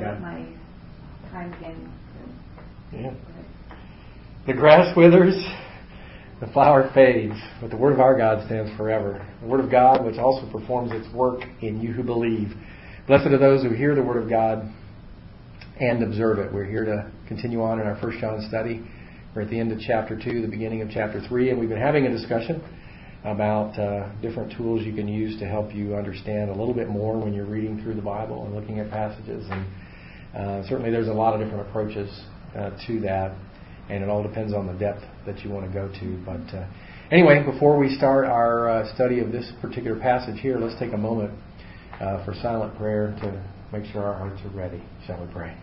up my time again. Yeah. The grass withers, the flower fades, but the word of our God stands forever. The word of God which also performs its work in you who believe. Blessed are those who hear the word of God and observe it. We're here to continue on in our 1 John study. We're at the end of chapter 2, the beginning of chapter 3, and we've been having a discussion about different tools you can use to help you understand a little bit more when you're reading through the Bible and looking at passages. And certainly there's a lot of different approaches to that, and it all depends on the depth that you want to go to. But anyway, before we start our study of this particular passage here, let's take a moment for silent prayer to make sure our hearts are ready. Shall we pray?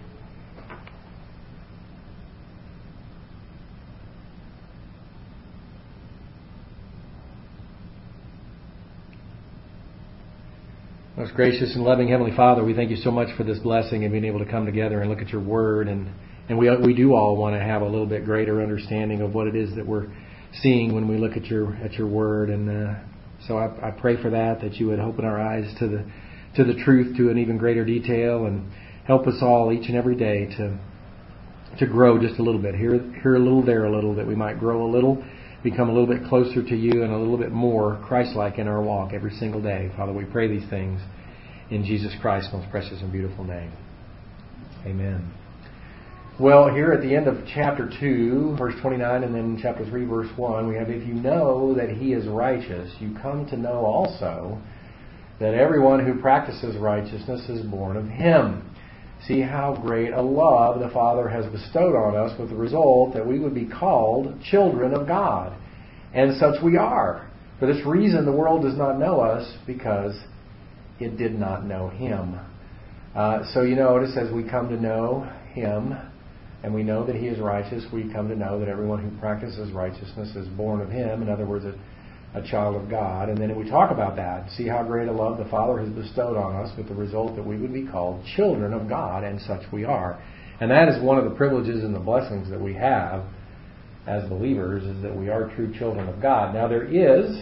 Most gracious and loving Heavenly Father, we thank you so much for this blessing and being able to come together and look at your Word. And we do all want to have a little bit greater understanding of what it is that we're seeing when we look at your Word. And so I pray for that you would open our eyes to the truth to an even greater detail, and help us all each and every day to grow just a little bit. Here a little, there a little, that we might grow a little, become a little bit closer to you and a little bit more Christ-like in our walk every single day. Father, we pray these things in Jesus Christ's most precious and beautiful name. Amen. Well, here at the end of chapter 2, verse 29, and then chapter 3, verse 1, we have, if you know that he is righteous, you come to know also that everyone who practices righteousness is born of him. See how great a love the Father has bestowed on us, with the result that we would be called children of God. And such we are. For this reason the world does not know us, because it did not know him. So you notice, as we come to know him, and we know that he is righteous, we come to know that everyone who practices righteousness is born of him. In other words, a child of God. And then we talk about that. See how great a love the Father has bestowed on us, with the result that we would be called children of God, and such we are. And that is one of the privileges and the blessings that we have as believers, is that we are true children of God. Now there is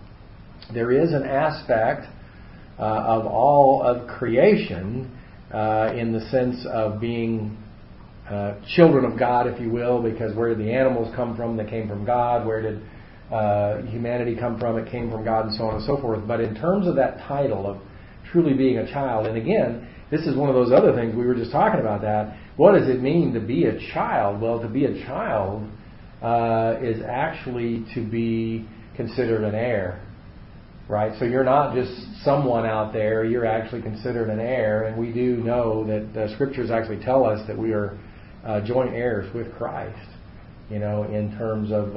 an aspect of all of creation in the sense of being children of God, if you will, because where did the animals come from? They came from God. Where did humanity come from? It came from God, and so on and so forth. But in terms of that title of truly being a child, and again, this is one of those other things we were just talking about, that what does it mean to be a child? Well, to be a child is actually to be considered an heir, right? So you're not just someone out there, you're actually considered an heir. And we do know that the Scriptures actually tell us that we are joint heirs with Christ, in terms of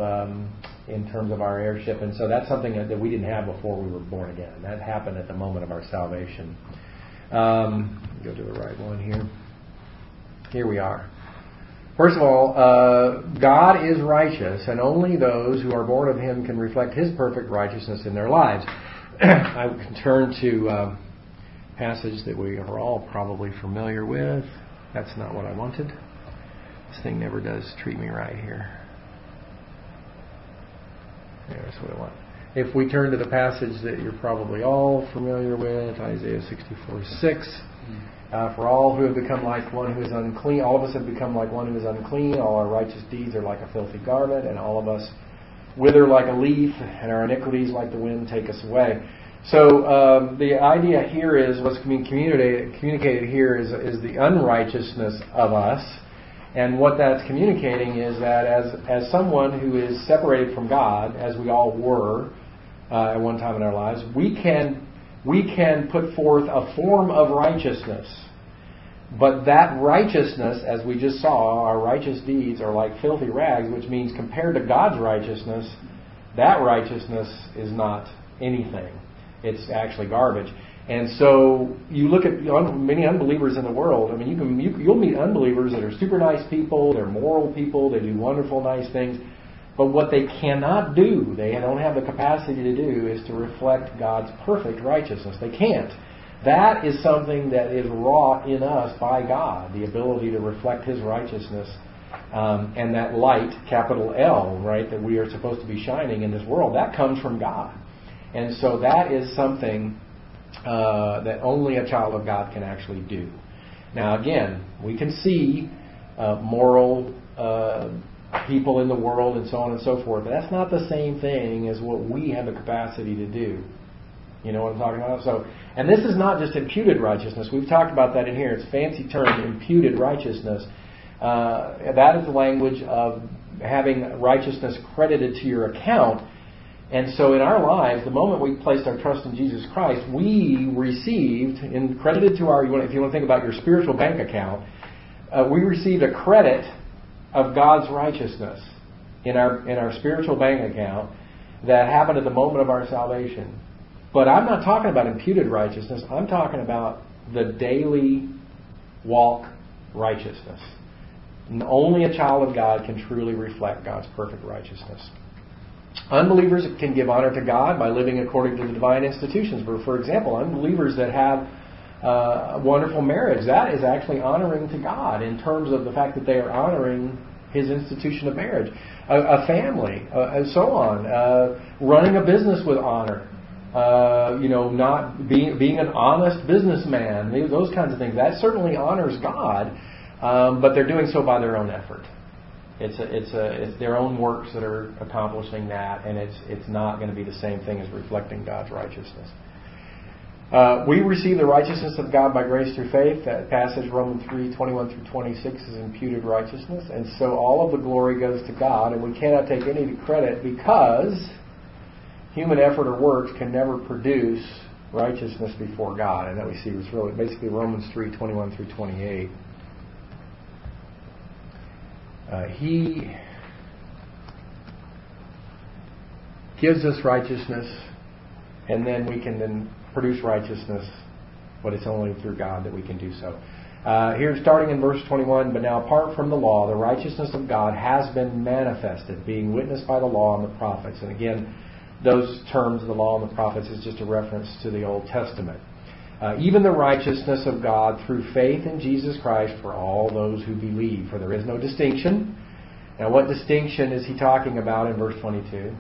our heirship. And so that's something that we didn't have before we were born again. That happened at the moment of our salvation. Go to the right one here. Here we are. First of all, God is righteous, and only those who are born of him can reflect his perfect righteousness in their lives. I can turn to a passage that we are all probably familiar with. That's not what I wanted. This thing never does treat me right here. There's what I want. If we turn to the passage that you're probably all familiar with, Isaiah 64:6, for all who have become like one who is unclean, all of us have become like one who is unclean, all our righteous deeds are like a filthy garment, and all of us wither like a leaf, and our iniquities like the wind take us away. So the idea here is, what's being communicated here is the unrighteousness of us. And what that's communicating is that as someone who is separated from God, as we all were at one time in our lives, we can put forth a form of righteousness. But that righteousness, as we just saw, our righteous deeds are like filthy rags, which means compared to God's righteousness, that righteousness is not anything. It's actually garbage. And so you look at many unbelievers in the world. I mean, you'll meet unbelievers that are super nice people, they're moral people, they do wonderful, nice things. But what they cannot do, they don't have the capacity to do, is to reflect God's perfect righteousness. They can't. That is something that is wrought in us by God, the ability to reflect his righteousness. And that light, capital L, right, that we are supposed to be shining in this world, that comes from God. And so that is something that only a child of God can actually do. Now again, we can see moral people in the world and so on and so forth. But that's not the same thing as what we have the capacity to do. You know what I'm talking about? So, and this is not just imputed righteousness. We've talked about that in here. It's a fancy term, imputed righteousness. That is the language of having righteousness credited to your account. And so in our lives, the moment we placed our trust in Jesus Christ, we received, and credited to our, if you want to think about your spiritual bank account, we received a credit of God's righteousness in our spiritual bank account that happened at the moment of our salvation. But I'm not talking about imputed righteousness. I'm talking about the daily walk righteousness. And only a child of God can truly reflect God's perfect righteousness. Unbelievers can give honor to God by living according to the divine institutions. For example, unbelievers that have a wonderful marriage, that is actually honoring to God in terms of the fact that they are honoring His institution of marriage. A family, and so on. Running a business with honor. Not being an honest businessman. Those kinds of things. That certainly honors God, but they're doing so by their own effort. It's their own works that are accomplishing that, and it's not going to be the same thing as reflecting God's righteousness. We receive the righteousness of God by grace through faith. That passage, Romans 3:21 through 26, is imputed righteousness, and so all of the glory goes to God, and we cannot take any credit because human effort or works can never produce righteousness before God, and that we see is really basically Romans 3:21 through 28. He gives us righteousness, and then we can then produce righteousness, but it's only through God that we can do so. Here, starting in verse 21, but now apart from the law, the righteousness of God has been manifested, being witnessed by the law and the prophets. And again, those terms, the law and the prophets, is just a reference to the Old Testament. Even the righteousness of God through faith in Jesus Christ for all those who believe. For there is no distinction. Now, what distinction is he talking about in verse 22?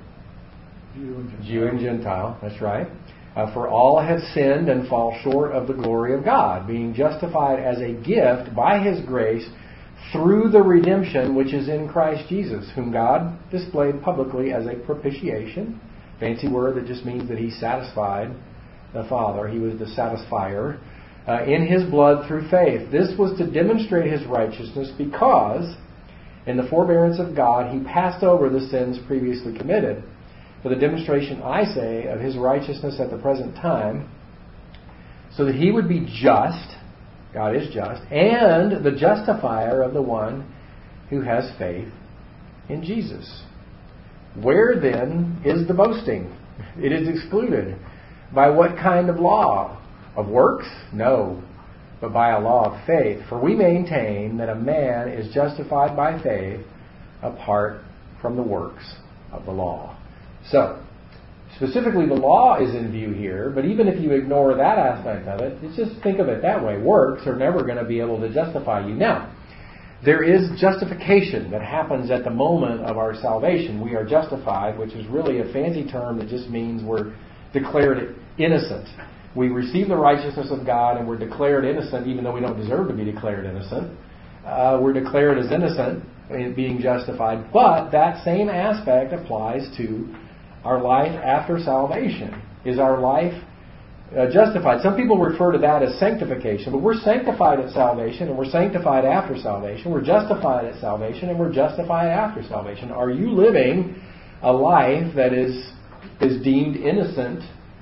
Jew and Gentile. That's right. For all have sinned and fall short of the glory of God, being justified as a gift by His grace through the redemption which is in Christ Jesus, whom God displayed publicly as a propitiation. Fancy word that just means that He satisfied the Father. He was the satisfier in His blood through faith. This was to demonstrate His righteousness because in the forbearance of God He passed over the sins previously committed. For the demonstration, I say, of His righteousness at the present time, so that He would be just, God is just, and the justifier of the one who has faith in Jesus. Where then is the boasting? It is excluded. By what kind of law? Of works? No, but by a law of faith. For we maintain that a man is justified by faith apart from the works of the law. So, specifically the law is in view here, but even if you ignore that aspect of it, just think of it that way. Works are never going to be able to justify you. Now, there is justification that happens at the moment of our salvation. We are justified, which is really a fancy term that just means we're declared innocent. We receive the righteousness of God and we're declared innocent even though we don't deserve to be declared innocent. We're declared as innocent in being justified, but that same aspect applies to our life after salvation. Is our life justified? Some people refer to that as sanctification, but we're sanctified at salvation and we're sanctified after salvation. We're justified at salvation and we're justified after salvation. Are you living a life that is deemed innocent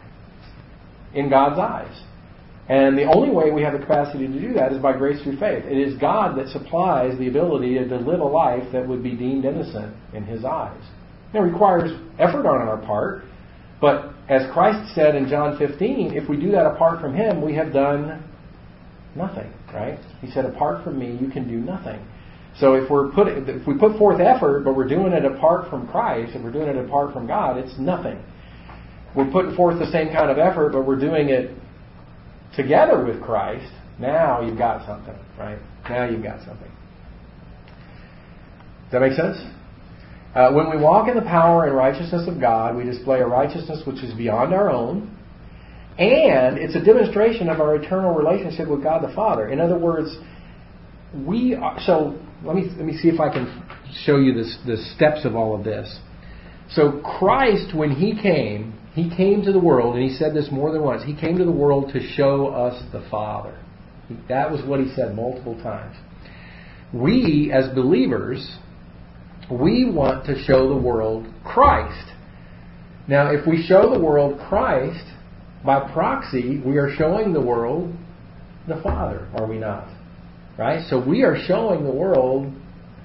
in God's eyes? And the only way we have the capacity to do that is by grace through faith. It is God that supplies the ability to live a life that would be deemed innocent in His eyes. It requires effort on our part, but as Christ said in John 15, if we do that apart from Him, we have done nothing, right? He said, apart from me, you can do nothing. So if we put forth effort, but we're doing it apart from Christ, if we're doing it apart from God, it's nothing. We're putting forth the same kind of effort, but we're doing it together with Christ. Now you've got something, right? Now you've got something. Does that make sense? When we walk in the power and righteousness of God, we display a righteousness which is beyond our own, And it's a demonstration of our eternal relationship with God the Father. In other words, we are, so let me see if I can show you the steps of all of this. So Christ, when He came to the world, and He said this more than once. He came to the world to show us the Father. That was what He said multiple times. We, as believers, we want to show the world Christ. Now, if we show the world Christ, by proxy, we are showing the world the Father, are we not? Right? So we are showing the world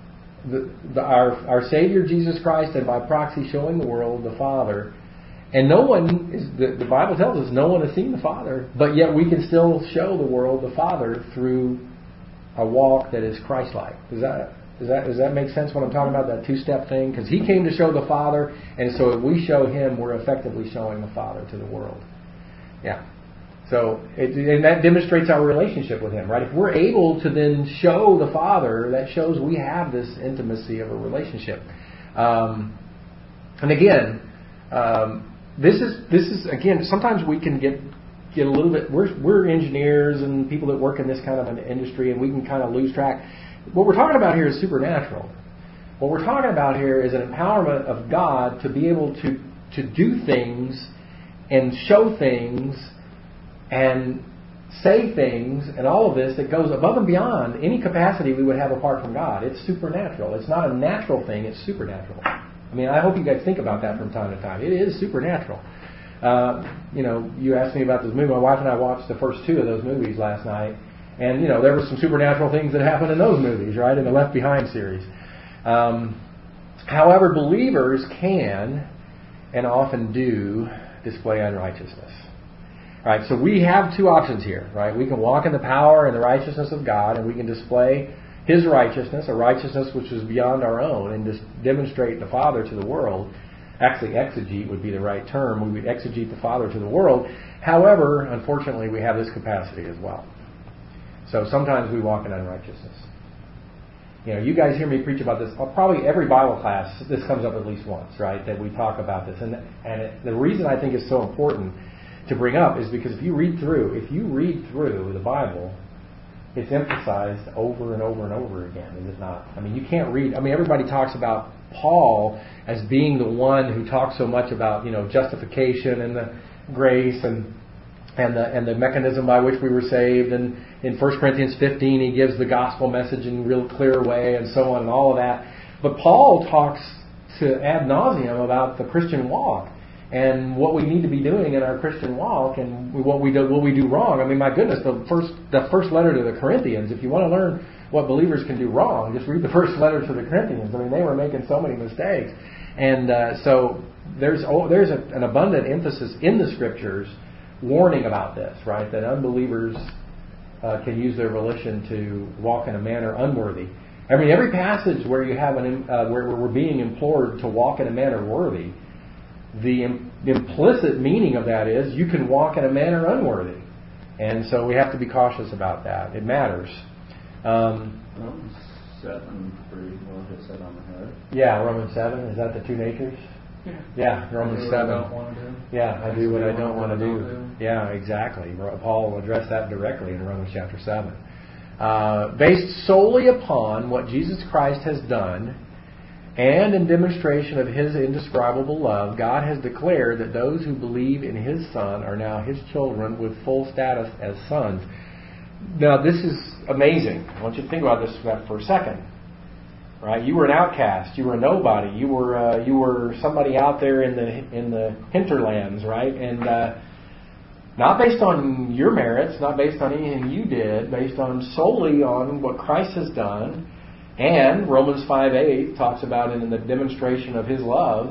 our Savior Jesus Christ, and by proxy showing the world the Father. And no one is, the Bible tells us no one has seen the Father, but yet we can still show the world the Father through a walk that is Christ-like. Does that make sense when I'm talking about that two-step thing? Because He came to show the Father, and so if we show Him, we're effectively showing the Father to the world. Yeah. So, and that demonstrates our relationship with Him, right? If we're able to then show the Father, that shows we have this intimacy of a relationship. And again, this is again, sometimes we can get a little bit, we're engineers and people that work in this kind of an industry, and we can kind of lose track. What we're talking about here is supernatural. What we're talking about here is an empowerment of God to be able to do things and show things and say things and all of this that goes above and beyond any capacity we would have apart from God. It's supernatural. It's not a natural thing. It's supernatural. I mean, I hope you guys think about that from time to time. It is supernatural. You asked me about this movie. My wife and I watched the first 2 of those movies last night. And, there were some supernatural things that happened in those movies, right? In the Left Behind series. However, believers can and often do display unrighteousness. Right? So we have 2 options here, right? We can walk in the power and the righteousness of God, and we can display His righteousness, a righteousness which is beyond our own, and just demonstrate the Father to the world. Actually, exegete would be the right term. We would exegete the Father to the world. However, unfortunately, we have this capacity as well. So sometimes we walk in unrighteousness. You guys hear me preach about this. Probably every Bible class, this comes up at least once, right? That we talk about this. And the reason I think it's so important to bring up is because if you read through the Bible, it's emphasized over and over and over again, is it not? I mean, you can't read. I mean, everybody talks about Paul as being the one who talks so much about justification and the grace and the mechanism by which we were saved. And in 1 Corinthians 15, he gives the gospel message in a real clear way and so on and all of that. But Paul talks to ad nauseum about the Christian walk and what we need to be doing in our Christian walk and what we do wrong. I mean, my goodness, the first letter to the Corinthians, if you want to learn what believers can do wrong, just read the first letter to the Corinthians. I mean, they were making so many mistakes. And so there's an abundant emphasis in the Scriptures warning about this, right? That unbelievers can use their volition to walk in a manner unworthy. I mean, every passage where you have where we're being implored to walk in a manner worthy, the implicit meaning of that is you can walk in a manner unworthy. And so we have to be cautious about that. It matters. Romans 7, pretty well hit set on the head. Yeah, Romans 7. Is that the 2 natures? Yeah, Romans 7. Yeah, I do what I don't want to do. Yeah, exactly. Paul addressed that directly in Romans chapter 7. Based solely upon what Jesus Christ has done and in demonstration of His indescribable love, God has declared that those who believe in His Son are now His children with full status as sons. Now, this is amazing. I want you to think about this for a second. Right? You were an outcast. You were a nobody. You were somebody out there in the hinterlands, right? And not based on your merits, not based on anything you did, based solely on what Christ has done. And Romans 5:8 talks about in the demonstration of His love.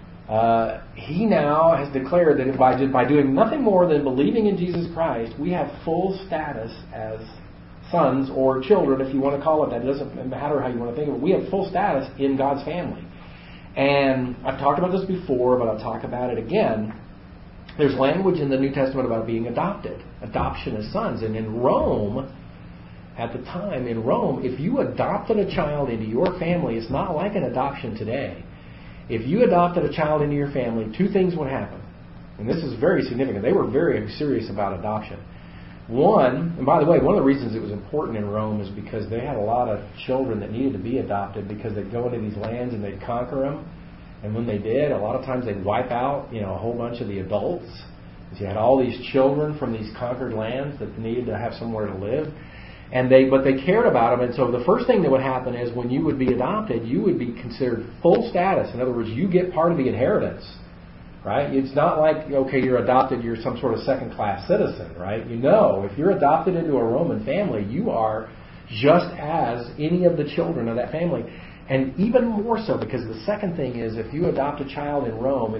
He now has declared that by doing nothing more than believing in Jesus Christ, we have full status as sons or children, if you want to call it that. It doesn't matter how you want to think of it. We have full status in God's family. And I've talked about this before, but I'll talk about it again. There's language in the New Testament about being adopted. Adoption as sons. And in Rome, at the time, if you adopted a child into your family, it's not like an adoption today. If you adopted a child into your family, 2 things would happen. And this is very significant. They were very serious about adoption. And by the way, one of the reasons it was important in Rome is because they had a lot of children that needed to be adopted because they'd go into these lands and they'd conquer them. And when they did, a lot of times they'd wipe out, a whole bunch of the adults. So you had all these children from these conquered lands that needed to have somewhere to live. But they cared about them. And so the first thing that would happen is when you would be adopted, you would be considered full status. In other words, you get part of the inheritance. Right? It's not like, okay, you're adopted, you're some sort of second-class citizen, right? If you're adopted into a Roman family, you are just as any of the children of that family. And even more so, because the second thing is, if you adopted a child in Rome,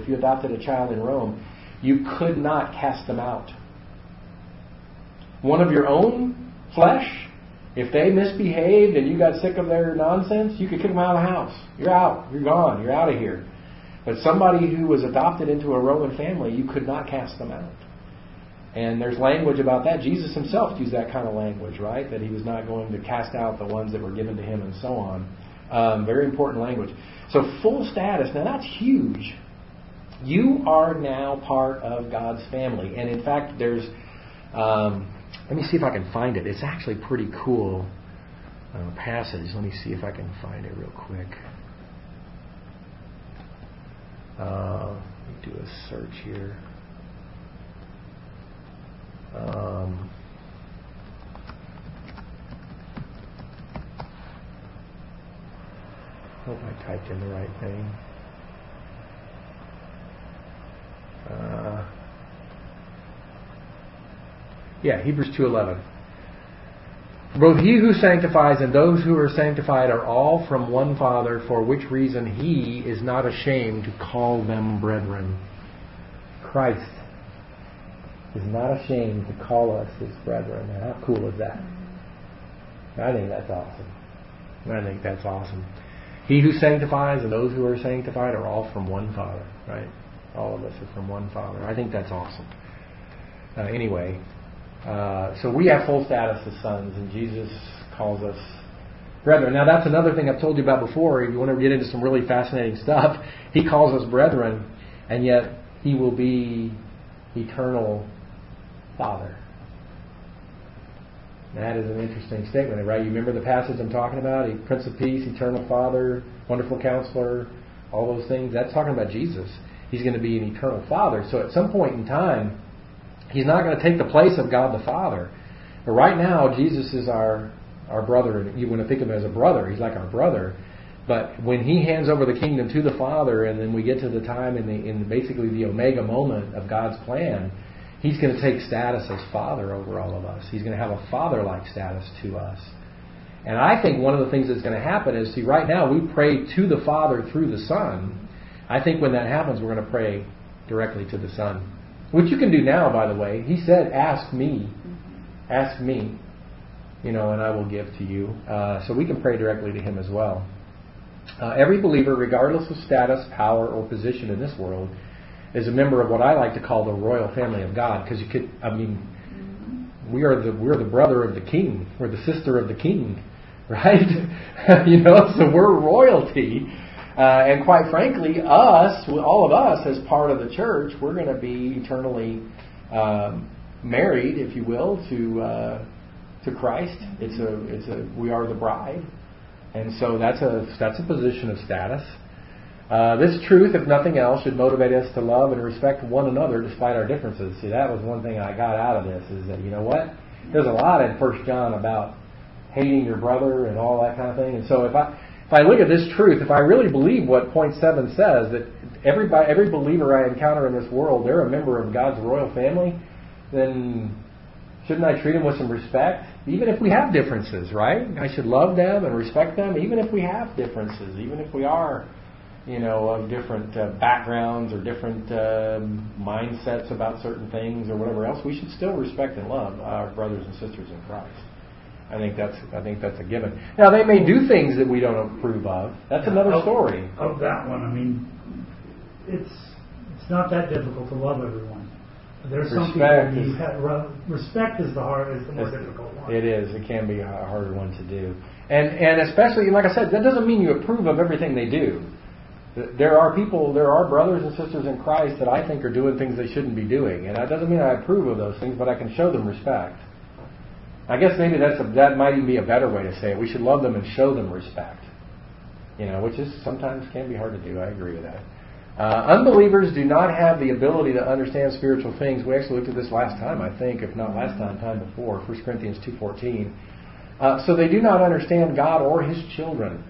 you could not cast them out. One of your own flesh, if they misbehaved and you got sick of their nonsense, you could kick them out of the house. You're out. You're gone. You're out of here. But somebody who was adopted into a Roman family, you could not cast them out. And there's language about that. Jesus himself used that kind of language, right? That he was not going to cast out the ones that were given to him and so on. Very important language. So full status. Now that's huge. You are now part of God's family. And in fact, there's... let me see if I can find it. It's actually pretty cool passage. Let me see if I can find it real quick. Let me do a search here. Hope I typed in the right thing. Hebrews 2:11. Both he who sanctifies and those who are sanctified are all from one Father, for which reason he is not ashamed to call them brethren. Christ is not ashamed to call us his brethren. Now, how cool is that? I think that's awesome. He who sanctifies and those who are sanctified are all from one Father, right? All of us are from one Father. I think that's awesome. So we have full status as sons, and Jesus calls us brethren. Now that's another thing I've told you about before. If you want to get into some really fascinating stuff, he calls us brethren, and yet he will be eternal Father. That is an interesting statement, right? You remember the passage I'm talking about? Prince of Peace, Eternal Father, Wonderful Counselor, all those things. That's talking about Jesus. He's going to be an eternal Father. So at some point in time, he's not going to take the place of God the Father. But right now, Jesus is our brother. You want to think of him as a brother. He's like our brother. But when he hands over the kingdom to the Father, and then we get to the time in basically the omega moment of God's plan, he's going to take status as Father over all of us. He's going to have a father-like status to us. And I think one of the things that's going to happen is, see, right now we pray to the Father through the Son. I think when that happens, we're going to pray directly to the Son. Which you can do now, by the way. He said, ask me, and I will give to you. So we can pray directly to him as well. Every believer, regardless of status, power, or position in this world, is a member of what I like to call the royal family of God. Because we're the brother of the king. We're the sister of the king, right? So we're royalty. And quite frankly, all of us, as part of the church, we're going to be eternally married, if you will, to Christ. We are the bride, and so that's a position of status. This truth, if nothing else, should motivate us to love and respect one another despite our differences. See, that was one thing I got out of this, is that, you know what? There's a lot in 1 John about hating your brother and all that kind of thing. And so if I look at this truth, if I really believe what point 7 says, that every believer I encounter in this world, they're a member of God's royal family, then shouldn't I treat them with some respect? Even if we have differences, right? I should love them and respect them, even if we have differences, even if we are, of different backgrounds or different mindsets about certain things or whatever else. We should still respect and love our brothers and sisters in Christ. I think that's a given. Now, they may do things that we don't approve of. That's another story. Of that one, it's not that difficult to love everyone. There's some people respect is the more difficult one. It is. It can be a harder one to do. And especially, like I said, that doesn't mean you approve of everything they do. there are brothers and sisters in Christ that I think are doing things they shouldn't be doing. And that doesn't mean I approve of those things, but I can show them respect. I guess maybe that might even be a better way to say it. We should love them and show them respect. Which is sometimes can be hard to do. I agree with that. Unbelievers do not have the ability to understand spiritual things. We actually looked at this last time, I think, if not last time before, 1 Corinthians 2:14. So they do not understand God or His children.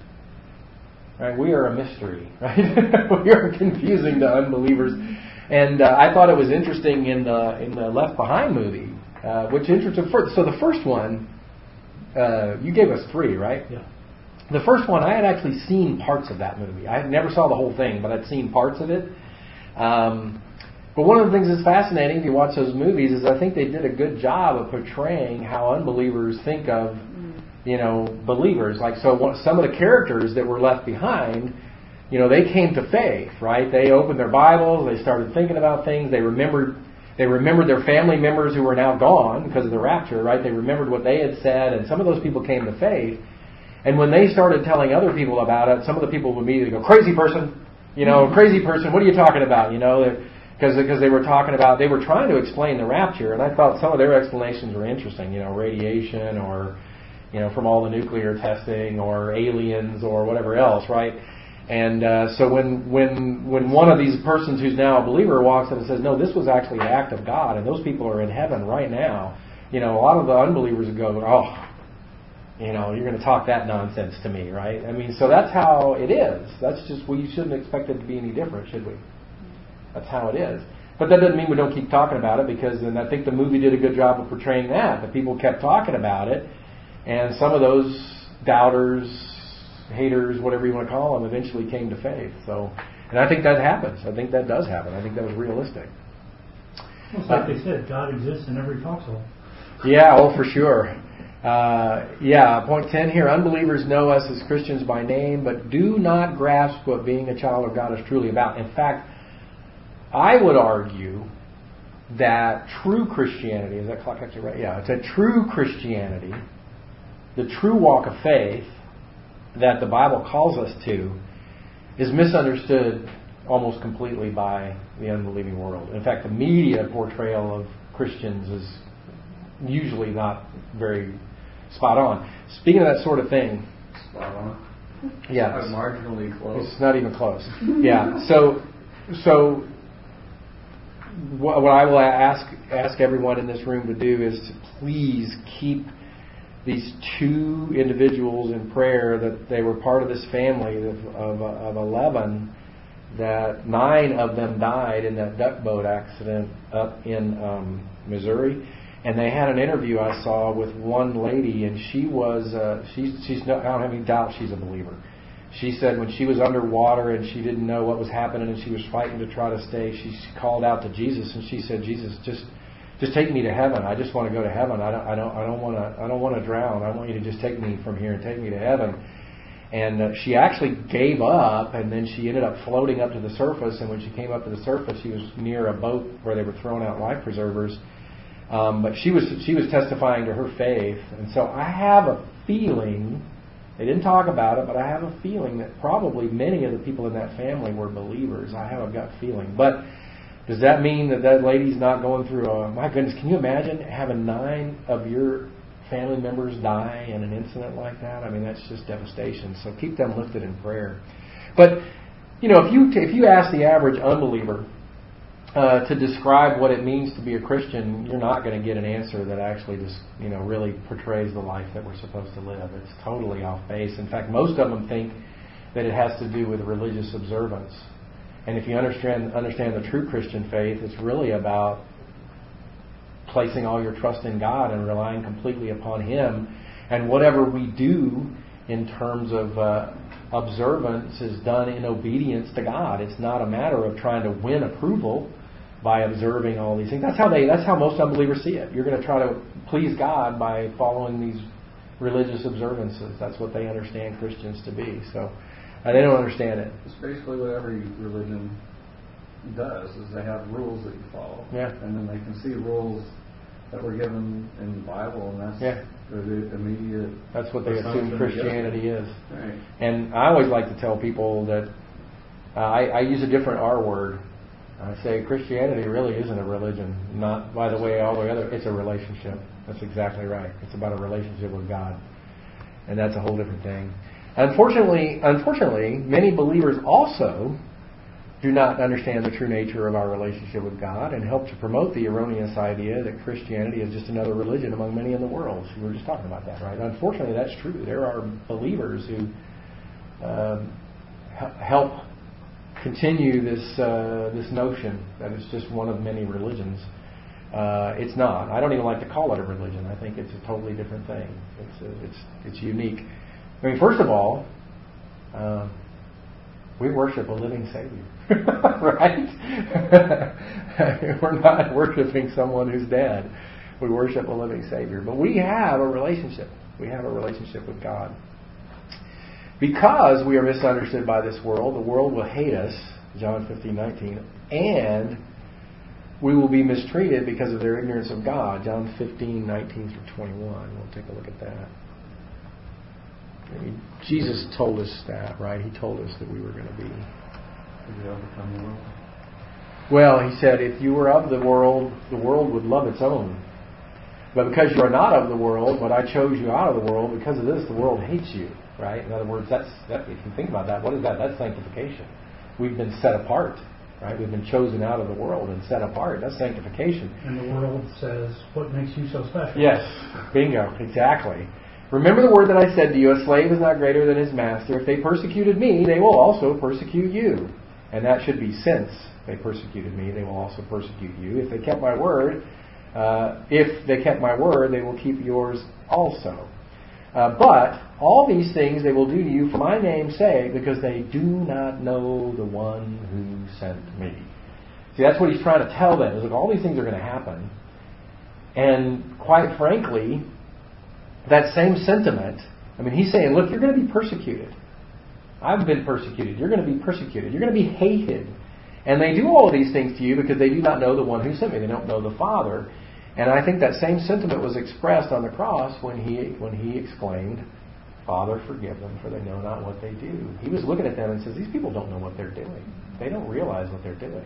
Right? We are a mystery, right? We are confusing to unbelievers. And I thought it was interesting in the Left Behind movie, which interested. So the first one, you gave us 3, right? Yeah. The first one, I had actually seen parts of that movie. I never saw the whole thing, but I'd seen parts of it. But one of the things that's fascinating if you watch those movies is I think they did a good job of portraying how unbelievers think of, believers. Like, so some of the characters that were left behind, they came to faith, right? They opened their Bibles, they started thinking about things, they remembered their family members who were now gone because of the rapture, right? They remembered what they had said, and some of those people came to faith. And when they started telling other people about it, some of the people would immediately go, crazy person, crazy person, what are you talking about? Because they were trying to explain the rapture, and I thought some of their explanations were interesting, radiation or, from all the nuclear testing or aliens or whatever else, right? And so when one of these persons who's now a believer walks in and says, no, this was actually an act of God, and those people are in heaven right now, a lot of the unbelievers would go, oh, you're going to talk that nonsense to me, right? I mean, so that's how it is. That's just, we shouldn't expect it to be any different, should we? That's how it is. But that doesn't mean we don't keep talking about it, because then I think the movie did a good job of portraying that. The people kept talking about it, and some of those doubters, haters, whatever you want to call them, eventually came to faith. So, and I think that happens. I think that does happen. I think that was realistic. Well, it's like they said, God exists in every foxhole. Yeah, for sure. Point 10 here. Unbelievers know us as Christians by name, but do not grasp what being a child of God is truly about. In fact, I would argue that true Christianity, is that clock actually right? Yeah, it's a true Christianity, the true walk of faith that the Bible calls us to, is misunderstood almost completely by the unbelieving world. In fact, the media portrayal of Christians is usually not very spot on. Speaking of that sort of thing, Spot on. Yeah, But marginally close. it's not even close. Yeah. So what I will ask everyone in this room to do is to please keep these 2 individuals in prayer, that they were part of this family of 11, that 9 of them died in that duck boat accident up in Missouri. And they had an interview I saw with one lady, and she was, she's no, I don't have any doubt she's a believer. She said when she was underwater and she didn't know what was happening and she was fighting to try to stay, she called out to Jesus, and she said, Jesus, just take me to heaven. I just want to go to heaven. I don't want to drown. I want you to just take me from here and take me to heaven. And she actually gave up, and then she ended up floating up to the surface. And when she came up to the surface, she was near a boat where they were throwing out life preservers. But she was testifying to her faith, and so I have a feeling, they didn't talk about it, but I have a feeling that probably many of the people in that family were believers. I have a gut feeling. But does that mean that lady's not going through my goodness, can you imagine having 9 of your family members die in an incident like that? I mean, that's just devastation. So keep them lifted in prayer. But, if you ask the average unbeliever to describe what it means to be a Christian, you're not going to get an answer that actually just, really portrays the life that we're supposed to live. It's totally off base. In fact, most of them think that it has to do with religious observance. And if you understand the true Christian faith, it's really about placing all your trust in God and relying completely upon Him. And whatever we do in terms of observance is done in obedience to God. It's not a matter of trying to win approval by observing all these things. That's how most unbelievers see it. You're going to try to please God by following these religious observances. That's what they understand Christians to be. So they don't understand it. It's basically what every religion does, is they have rules that you follow. Yeah. And then they can see rules that were given in the Bible, and that's the immediate. That's what they assume Christianity is. Right. And I always like to tell people that I use a different R word. I say Christianity really isn't a religion. Not, by the way, all the other. It's a relationship. That's exactly right. It's about a relationship with God, and that's a whole different thing. Unfortunately, many believers also do not understand the true nature of our relationship with God and help to promote the erroneous idea that Christianity is just another religion among many in the world. We were just talking about that, right? Unfortunately, that's true. There are believers who help continue this notion that it's just one of many religions. It's not. I don't even like to call it a religion. I think it's a totally different thing. It's unique. I mean, first of all, we worship a living Savior, right? We're not worshiping someone who's dead. We worship a living Savior. But we have a relationship. We have a relationship with God. Because we are misunderstood by this world, the world will hate us, John 15:19, and we will be mistreated because of their ignorance of God, John 15:19 through 21. We'll take a look at that. I mean, Jesus told us that, right? He told us that we were going to be. Did you overcome the world? Well, he said, if you were of the world would love its own. But because you are not of the world, but I chose you out of the world, because of this, the world hates you, right? In other words, if you think about that, what is that? That's sanctification. We've been set apart, right? We've been chosen out of the world and set apart. That's sanctification. And the world says, what makes you so special? Yes, bingo, exactly. Remember the word that I said to you, a slave is not greater than his master. If they persecuted me, they will also persecute you. And that should be since they persecuted me, they will also persecute you. If they kept my word, they will keep yours also. But all these things they will do to you for my name's sake, because they do not know the one who sent me. See, that's what he's trying to tell them. Is that all these things are going to happen. And quite frankly, that same sentiment, I mean, he's saying, look, you're going to be persecuted. I've been persecuted. You're going to be persecuted. You're going to be hated. And they do all of these things to you because they do not know the one who sent me. They don't know the Father. And I think that same sentiment was expressed on the cross when he exclaimed, Father, forgive them, for they know not what they do. He was looking at them and says, these people don't know what they're doing. They don't realize what they're doing.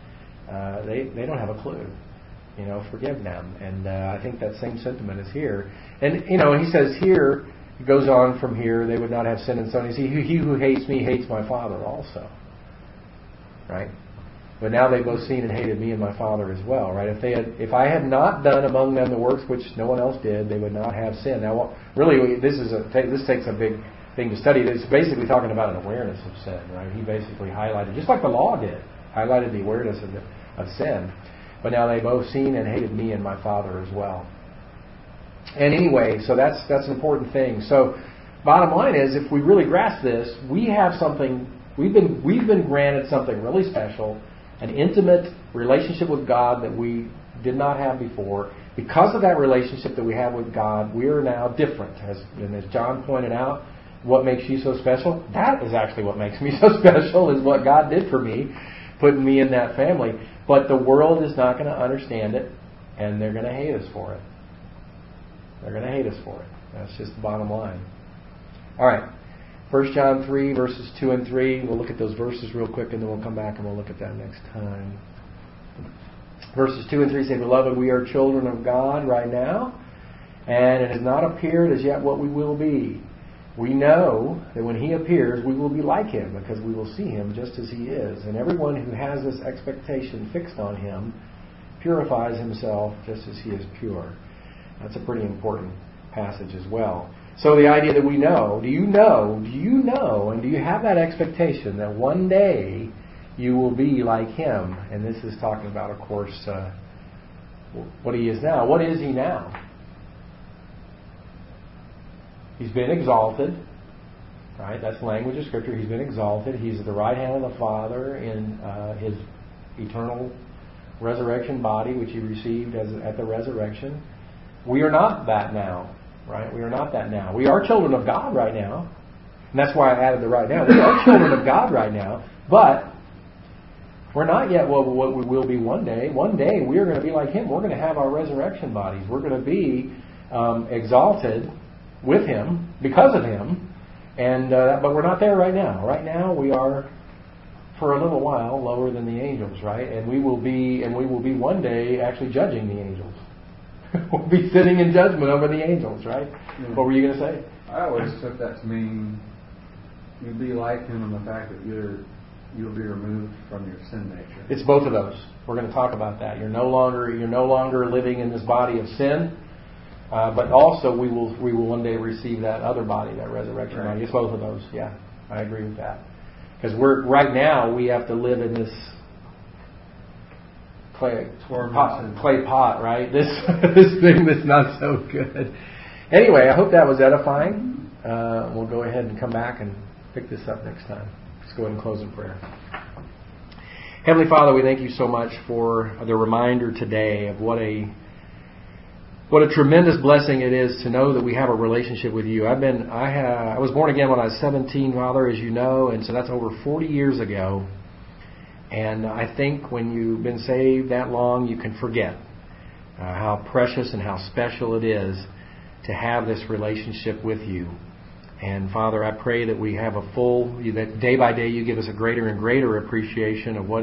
They don't have a clue. Forgive them. And I think that same sentiment is here. And, he says here, it goes on from here, they would not have sin and so on. You see, he who hates me hates my Father also. Right? But now they've both seen and hated me and my Father as well. Right? If I had not done among them the works which no one else did, they would not have sin. Now, really, this takes a big thing to study. It's basically talking about an awareness of sin. Right? He basically highlighted, just like the law did, highlighted the awareness of sin. But now they both seen and hated me and my Father as well. And anyway, so that's an important thing. So, bottom line is, if we really grasp this, we have something. We've been granted something really special, an intimate relationship with God that we did not have before. Because of that relationship that we have with God, we are now different. As John pointed out, what makes you so special? That is actually what makes me so special. Is what God did for me, putting me in that family. But the world is not going to understand it, and they're going to hate us for it. They're going to hate us for it. That's just the bottom line. All right. 1 John 3, verses 2 and 3. We'll look at those verses real quick, and then we'll come back and we'll look at that next time. Verses 2 and 3 say, Beloved, we are children of God right now, and it has not appeared as yet what we will be. We know that when He appears, we will be like Him, because we will see Him just as He is. And everyone who has this expectation fixed on Him purifies himself just as He is pure. That's a pretty important passage as well. So the idea that we know, do you know, and do you have that expectation that one day you will be like Him? And this is talking about, of course, what He is now. What is He now? He's been exalted, right? That's language of Scripture. He's been exalted. He's at the right hand of the Father in His eternal resurrection body, which He received at the resurrection. We are not that now, right? We are not that now. We are children of God right now. And that's why I added the right now. We are children of God right now, but we're not yet what we will be one day. One day we are going to be like Him. We're going to have our resurrection bodies. We're going to be exalted with Him because of Him, and but we're not there right now. Right now we are for a little while lower than the angels, right? And we will be one day actually judging the angels. We'll be sitting in judgment over the angels, right? Yeah. What were you going to say? I always took that to mean you'd be like him in the fact that you'll be removed from your sin nature. It's both of those. We're going to talk about that. You're no longer living in this body of sin, but also we will one day receive that other body, that resurrection body. It's both of those. Yeah, I agree with that. Because right now we have to live in this clay pot, right? This thing that's not so good. Anyway, I hope that was edifying. We'll go ahead and come back and pick this up next time. Let's go ahead and close in prayer. Heavenly Father, we thank you so much for the reminder today of what a tremendous blessing it is to know that we have a relationship with you. I was born again when I was 17, Father, as you know, and so that's over 40 years ago. And I think when you've been saved that long, you can forget how precious and how special it is to have this relationship with you. And Father, I pray that we have that day by day you give us a greater and greater appreciation of what